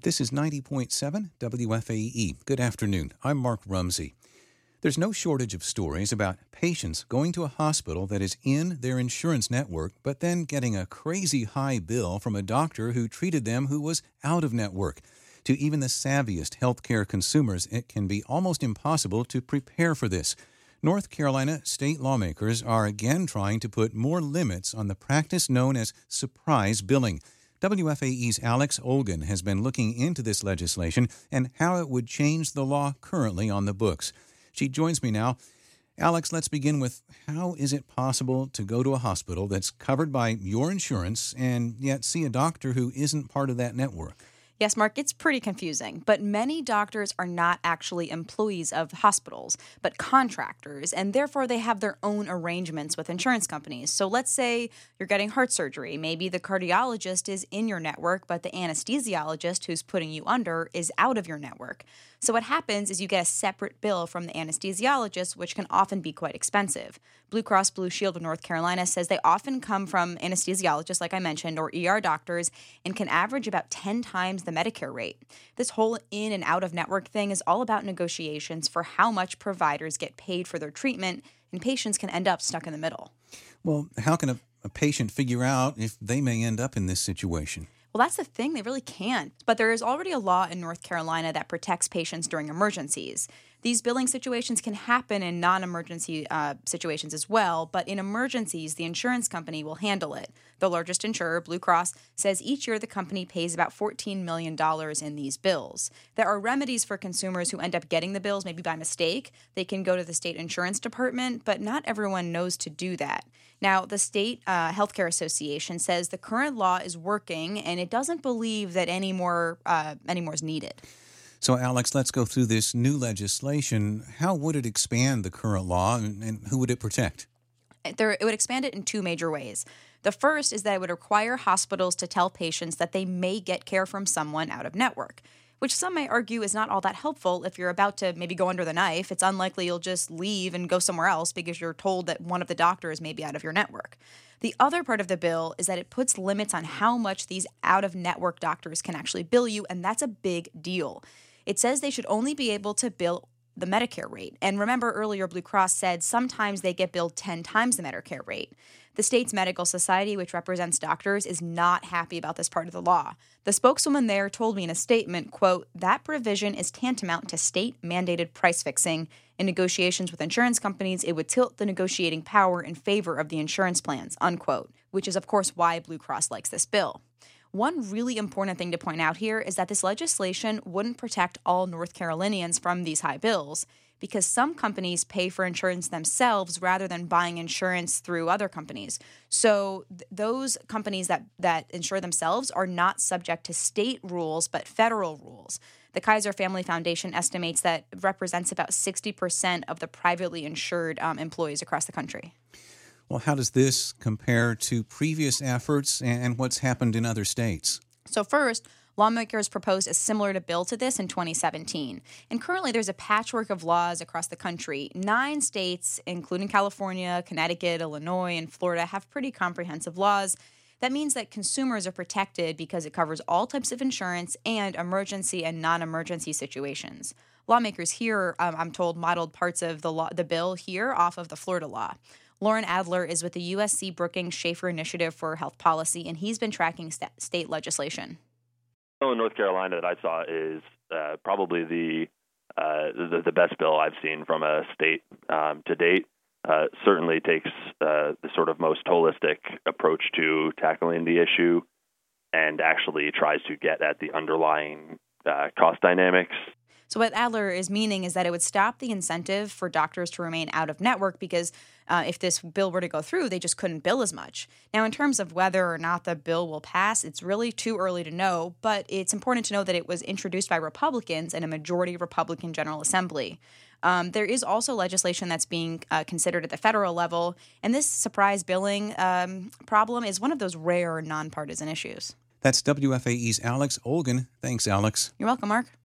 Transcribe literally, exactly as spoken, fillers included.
This is ninety point seven W F A E. Good afternoon. I'm Mark Rumsey. There's no shortage of stories about patients going to a hospital that is in their insurance network, but then getting a crazy high bill from a doctor who treated them who was out of network. To even the savviest healthcare consumers, it can be almost impossible to prepare for this. North Carolina state lawmakers are again trying to put more limits on the practice known as surprise billing. W F A E's Alex Olgin has been looking into this legislation and how it would change the law currently on the books. She joins me now. Alex, let's begin with how is it possible to go to a hospital that's covered by your insurance and yet see a doctor who isn't part of that network? Yes, Mark, it's pretty confusing, but many doctors are not actually employees of hospitals, but contractors, and therefore they have their own arrangements with insurance companies. So let's say you're getting heart surgery. Maybe the cardiologist is in your network, but the anesthesiologist who's putting you under is out of your network. So what happens is you get a separate bill from the anesthesiologist, which can often be quite expensive. Blue Cross Blue Shield of North Carolina says they often come from anesthesiologists, like I mentioned, or E R doctors, and can average about ten times the Medicare rate. This whole in and out of network thing is all about negotiations for how much providers get paid for their treatment, and patients can end up stuck in the middle. Well, how can a, a patient figure out if they may end up in this situation? Well, that's the thing. They really can't. But there is already a law in North Carolina that protects patients during emergencies. These billing situations can happen in non-emergency uh, situations as well, but in emergencies, the insurance company will handle it. The largest insurer, Blue Cross, says each year the company pays about fourteen million dollars in these bills. There are remedies for consumers who end up getting the bills, maybe by mistake. They can go to the state insurance department, but not everyone knows to do that. Now, the State uh, Healthcare Association says the current law is working, and it doesn't believe that any more, uh, any more is needed. So, Alex, let's go through this new legislation. How would it expand the current law, and, and who would it protect? There, it would expand it in two major ways. The first is that it would require hospitals to tell patients that they may get care from someone out of network, which some may argue is not all that helpful. If you're about to maybe go under the knife, it's unlikely you'll just leave and go somewhere else because you're told that one of the doctors may be out of your network. The other part of the bill is that it puts limits on how much these out-of-network doctors can actually bill you, and that's a big deal. It says they should only be able to bill the Medicare rate. And remember earlier, Blue Cross said sometimes they get billed ten times the Medicare rate. The state's medical society, which represents doctors, is not happy about this part of the law. The spokeswoman there told me in a statement, quote, "That provision is tantamount to state-mandated price fixing. In negotiations with insurance companies, it would tilt the negotiating power in favor of the insurance plans," unquote, which is, of course, why Blue Cross likes this bill. One really important thing to point out here is that this legislation wouldn't protect all North Carolinians from these high bills because some companies pay for insurance themselves rather than buying insurance through other companies. So th- those companies that, that insure themselves are not subject to state rules but federal rules. The Kaiser Family Foundation estimates that it represents about sixty percent of the privately insured um, employees across the country. Well, how does this compare to previous efforts and what's happened in other states? So first, lawmakers proposed a similar to bill to this in twenty seventeen. And currently there's a patchwork of laws across the country. Nine states, including California, Connecticut, Illinois, and Florida, have pretty comprehensive laws. That means that consumers are protected because it covers all types of insurance and emergency and non-emergency situations. Lawmakers here, um, I'm told, modeled parts of the law, the bill here off of the Florida law. Lauren Adler is with the U S C Brookings Schaefer Initiative for Health Policy, and he's been tracking st- state legislation. In North Carolina that I saw is uh, probably the, uh, the the best bill I've seen from a state um, to date. Uh, certainly takes uh, the sort of most holistic approach to tackling the issue and actually tries to get at the underlying uh, cost dynamics. So what Adler is meaning is that it would stop the incentive for doctors to remain out of network because uh, if this bill were to go through, they just couldn't bill as much. Now, in terms of whether or not the bill will pass, it's really too early to know, but it's important to know that it was introduced by Republicans in a majority Republican General Assembly. Um, there is also legislation that's being uh, considered at the federal level, and this surprise billing um, problem is one of those rare nonpartisan issues. That's W F A E's Alex Olgin. Thanks, Alex. You're welcome, Mark.